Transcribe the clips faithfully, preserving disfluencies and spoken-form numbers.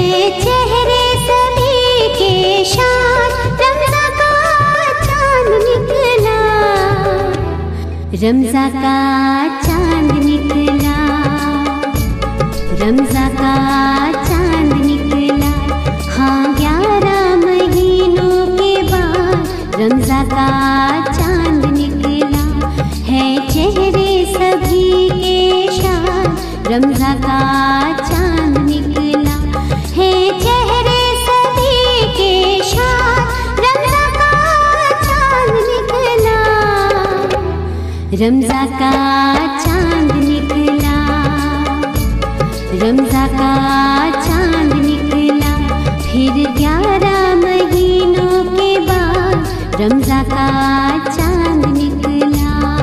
चेहरे सभी के शान, रमज़ा का चांद निकला, रमज़ा का चांद निकला, रमज़ा का चांद निकला। हाँ, ग्यारह महीनों के बाद रमज़ा का चांद निकला, है चेहरे सभी के शान, रमज़ा का चांद निकला, है चेहरे सभी के शान, रमज़ा का चांद निकला, रमज़ा का चांद निकला, रमज़ा का चांद निकला। फिर ग्यारह महीनों के बाद रमज़ा का चांद निकला।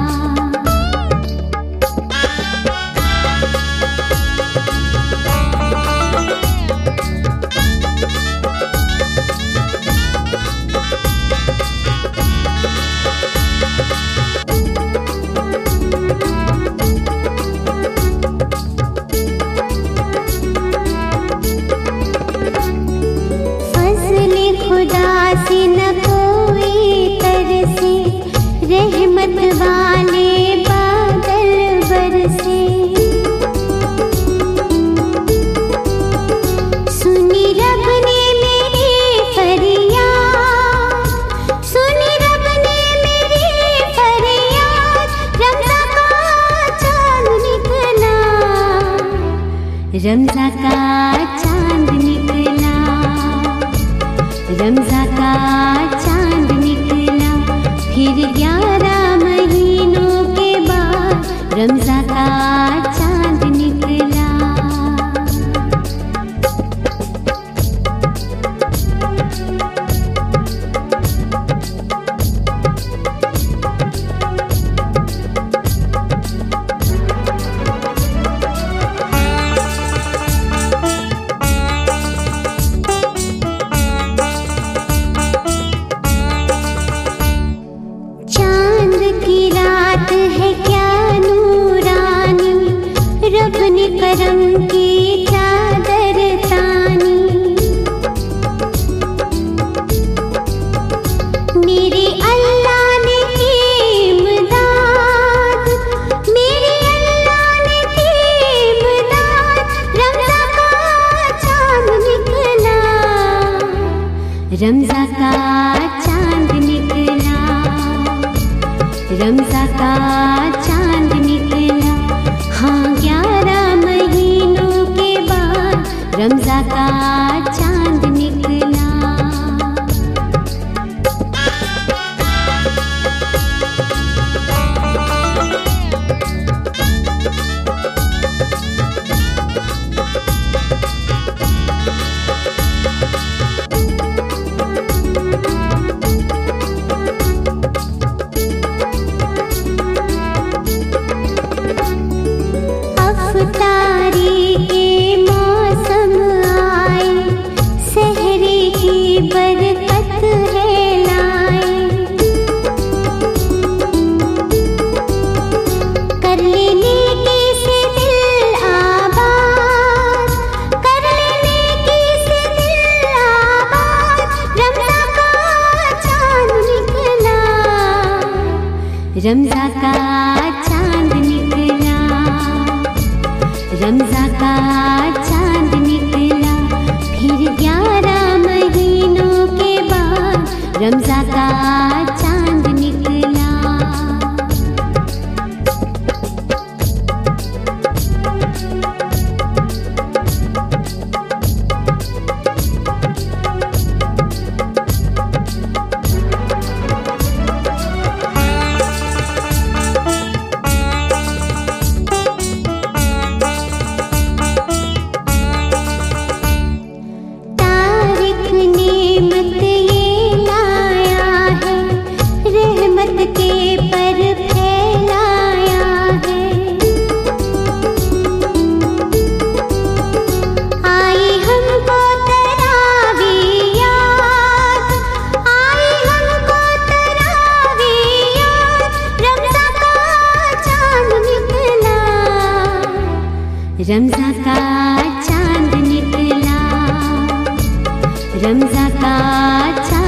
खुदा से न कोई तरसे, रहमत वाले बादल बरसे। सुनी रब ने मेरी फरियाद, सुनी रब ने मेरी फरियाद, रमज़ा का चांद निकला, रमज़ा का चांद निकला, रमज़ा का चांद निकला। फिर ग्यारह महीनों के बाद रमज़ा का चांद निकला। करम की चादर तानी, मेरे अल्लाह ने इमदाद, मेरे अल्लाह ने इमदाद, रमज़ा का चांद निकला, रमज़ा का चांद निकला, रमज़ा का चांद निकला। हाँ, ग्यारह महीनों के बाद रमज़ा का चांद निकला। अफ्तारी के मौसम आए, सहरे की बरकत है लाए, कर लेने की से दिल आबाद, कर लेने की से दिल आबाद, रमज़ा का चांद निकला, रमज़ा का चांद निकला, रमज़ा का चांद निकला। फिर ग्यारह महीनों के बाद रमज़ा का चांद निकला। रमज़ा का चाँद